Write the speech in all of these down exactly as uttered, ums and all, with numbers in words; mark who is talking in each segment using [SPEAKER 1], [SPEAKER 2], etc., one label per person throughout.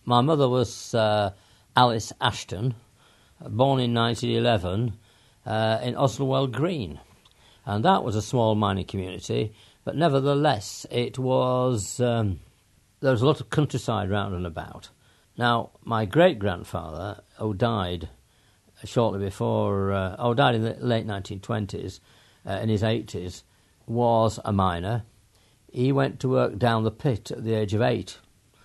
[SPEAKER 1] My mother was uh, Alice Ashton, born in nineteen eleven uh, in Oswell Green. And that was a small mining community, but nevertheless it was... Um, there was a lot of countryside round and about. Now, my great-grandfather, who died shortly before... Uh, oh, died in the late nineteen twenties, uh, in his eighties, was a miner. He went to work down the pit at the age of eight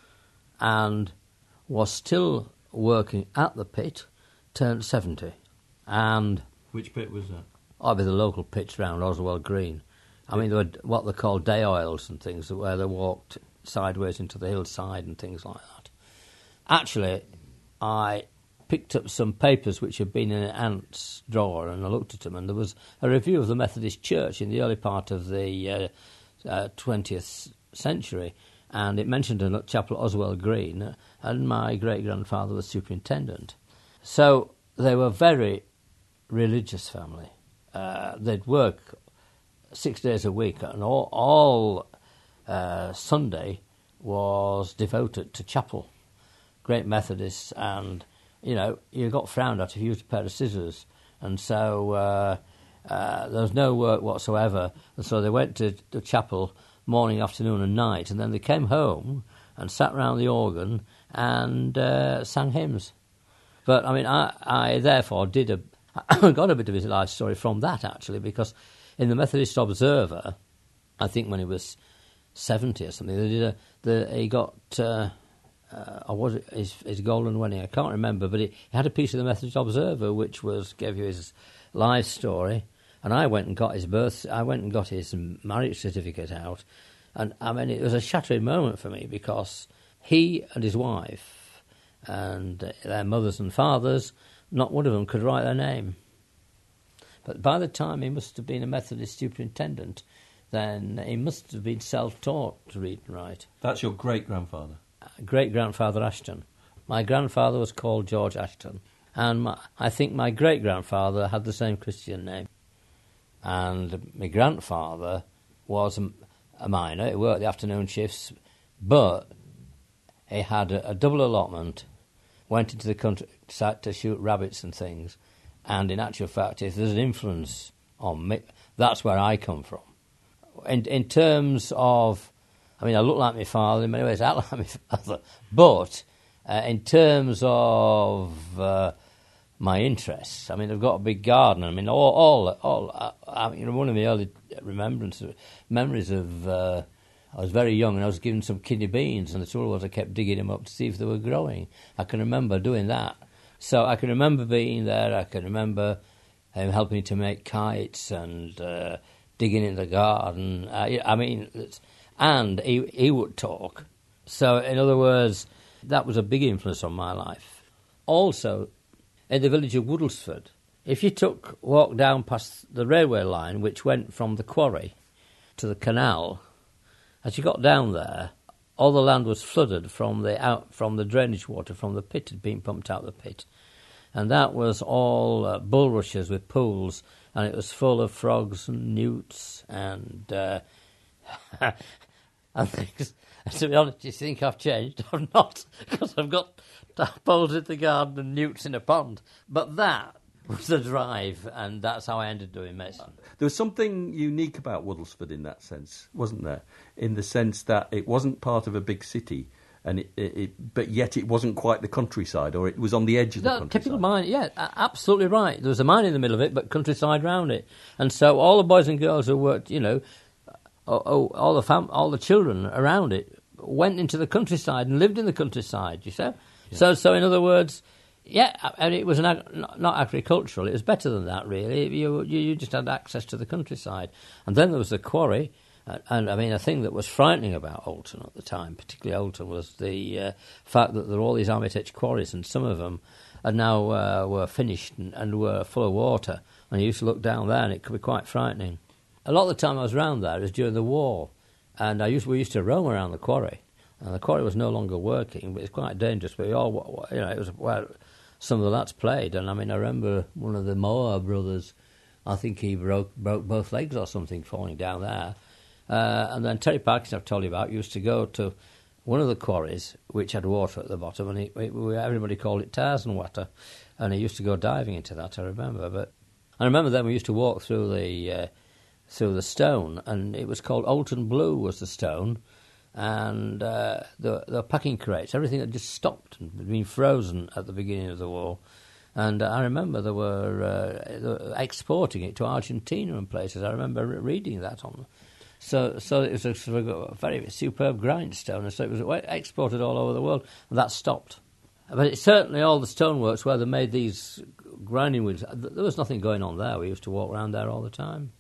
[SPEAKER 1] and was still working at the pit, turned seventy. And...
[SPEAKER 2] Which pit was that?
[SPEAKER 1] Oh, it'd be the local pits round Oswell Green. I mean, there were what they call day oils and things, where they walked sideways into the hillside and things like that. Actually, I picked up some papers which had been in an aunt's drawer, and I looked at them, and there was a review of the Methodist Church in the early part of the uh, uh, twentieth century, and it mentioned a chapel at Oswell Green, and my great-grandfather was superintendent. So they were a very religious family. Uh, they'd work six days a week, and all, all uh, Sunday was devoted to chapel. Great Methodists, and, you know, you got frowned at if you used a pair of scissors, and so uh, uh, there was no work whatsoever, and so they went to the chapel morning, afternoon and night, and then they came home and sat round the organ and uh, sang hymns. But, I mean, I, I therefore did a... I got a bit of his life story from that, actually, because in the Methodist Observer, I think when he was seventy or something, they did a, the, he got, uh, uh, or was it his, his golden wedding? I can't remember, but he, he had a piece of the Methodist Observer which was gave you his life story, and I went and got his birth, I went and got his marriage certificate out, and I mean, it was a shattering moment for me because he and his wife and their mothers and fathers, not one of them could write their name. But by the time he must have been a Methodist superintendent, then he must have been self-taught to read and write.
[SPEAKER 2] That's your great-grandfather?
[SPEAKER 1] Uh, great-grandfather Ashton. My grandfather was called George Ashton, and my, I think my great-grandfather had the same Christian name. And my grandfather was a, a miner. He worked the afternoon shifts, but he had a, a double allotment, went into the countryside to shoot rabbits and things, and in actual fact, if there's an influence on me, that's where I come from. In, in terms of, I mean, I look like my father, in many ways I look like my father, but uh, in terms of uh, my interests, I mean, I've got a big garden. I mean, all, all, all uh, I mean, one of my early remembrances, memories of, uh, I was very young and I was given some kidney beans, and the trouble was I kept digging them up to see if they were growing. I can remember doing that. So I can remember being there. I can remember him helping to make kites and uh, digging in the garden. I, I mean, it's, and he he would talk. So in other words, that was a big influence on my life. Also, in the village of Woodlesford, if you took walk down past the railway line, which went from the quarry to the canal, as you got down there, all the land was flooded from the out from the drainage water from the pit had been pumped out of the pit, and that was all uh, bulrushes with pools, and it was full of frogs and newts and uh, and things. And to be honest, you think I've changed? I've not, because I've got tadpoles in the garden and newts in a pond. But that was the drive, and that's how I ended doing medicine.
[SPEAKER 2] There was something unique about Woodlesford in that sense, wasn't there? In the sense that it wasn't part of a big city, and it, it, it but yet it wasn't quite the countryside, or it was on the edge of the
[SPEAKER 1] No,
[SPEAKER 2] countryside.
[SPEAKER 1] typical mine, yeah, absolutely right. There was a mine in the middle of it, but countryside round it. And so all the boys and girls who worked, you know, oh, oh, all the fam- all the children around it went into the countryside and lived in the countryside, you see? Yeah. So, so in other words... Yeah, and it was an ag- not agricultural. It was better than that, really. You, you you just had access to the countryside, and then there was the quarry. And, and I mean, a thing that was frightening about Oulton at the time, particularly Oulton, was the uh, fact that there were all these Armitage quarries, and some of them are now uh, were finished and, and were full of water. And you used to look down there, and it could be quite frightening. A lot of the time I was around there was during the war, and I used we used to roam around the quarry, and the quarry was no longer working, but it's quite dangerous. But we all, you know, it was well. Some of the lads played, and I mean, I remember one of the Moore brothers, I think he broke broke both legs or something falling down there. Uh, and then Terry Parkinson, I've told you about, used to go to one of the quarries which had water at the bottom, and it, it, everybody called it Tarzan water, and he used to go diving into that, I remember. But I remember then we used to walk through the uh, through the stone, and it was called Alton Blue was the stone, and uh, the, the packing crates, everything had just stopped and been frozen at the beginning of the war. And uh, I remember they were, uh, they were exporting it to Argentina and places. I remember re- reading that on. So, so it was a, sort of a very superb grindstone, and so it was exported all over the world, and that stopped. But it's certainly all the stoneworks where they made these grinding wheels. There was nothing going on there. We used to walk around there all the time.